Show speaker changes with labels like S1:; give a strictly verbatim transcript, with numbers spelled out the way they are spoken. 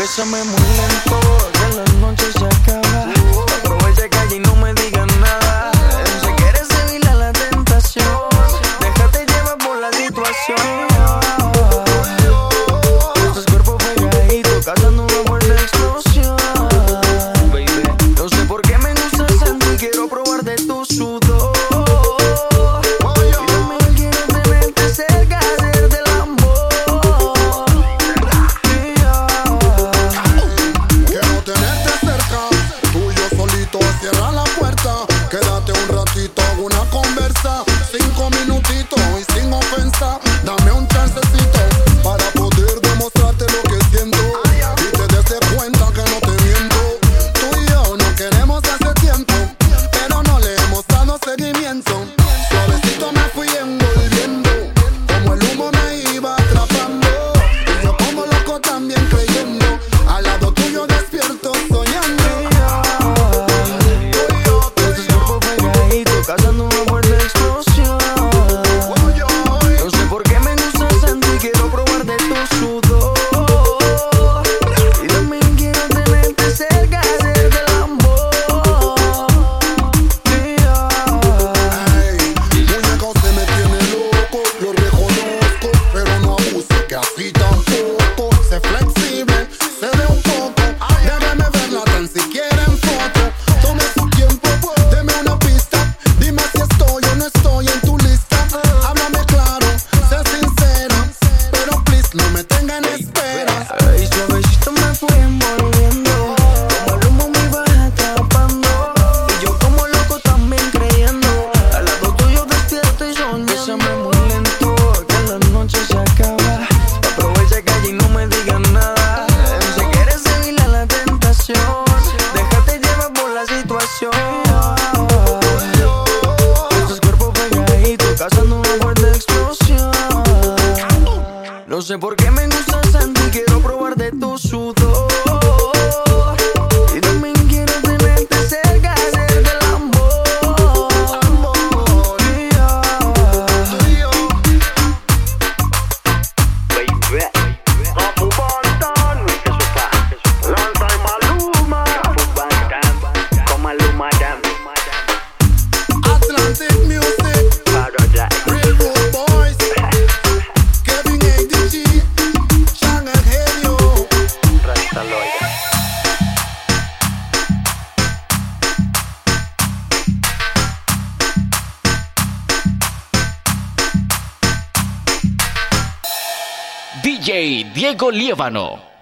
S1: Bésame muy lento, que la noche se acaba. Aprovecha que allí no me digan nada. Si quieres evitar la tentación, déjate llevar por la situación. Estos cuerpos pegaditos, causando una fuerte explosión. Baby, no sé por qué me gusta sentir, quiero probar de tu sudor. Y también quiero tenerte cerca, hacerte el amor.
S2: Quiero tenerte cerca, tú y yo solito, cierra la puerta. Quédate un ratito, una conversa, cinco minutitos y sin ofensa. Dame un chancecito para poder demostrarte lo que siento y te des de cuenta que no te miento. Tú y yo nos queremos hace tiempo, pero no le hemos dado seguimiento. Suavecito me fui envolviendo, como el humo me iba atrapando. Y yo como loco también creyendo, al lado tuyo despierto soñando.
S1: Estos cuerpos pegaditos, causando una fuerte explosión. No sé por qué me gusta sentir, quiero probar de tu sudor. Y también quiero tenerte cerca, hacerte el amor.
S2: Ey, muñeco se me tiene loco, lo reconozco, pero no abuse, que así tampoco. Sé flexible, se ve un poco, déjame verla tan siquiera en foto. Tome su tiempo, deme una pista, dime si estoy o no estoy en tu lista. Háblame claro, sé sincera, pero please no me tenga en espera.
S1: Y suavecito me fui envolviendo, como el humo me iba atrapando. Y yo como loco también creyendo, al lado tuyo despierto y soñando. Bésame muy lento, que la noche se acaba. Aprovecha que allí no me digan nada. Si quieres evitar la tentación, déjate llevar por la situación. Estos cuerpos pegaditos, causando una fuerte explosión. No sé por qué me gusta sentir, quiero probar de tu sudor. Y también quiero tenerte cerca, hacerte el amor.
S2: Atlantic Music, Real Road Boys, Kevin A D G, Chan el genio.
S3: D J Diego Liévano.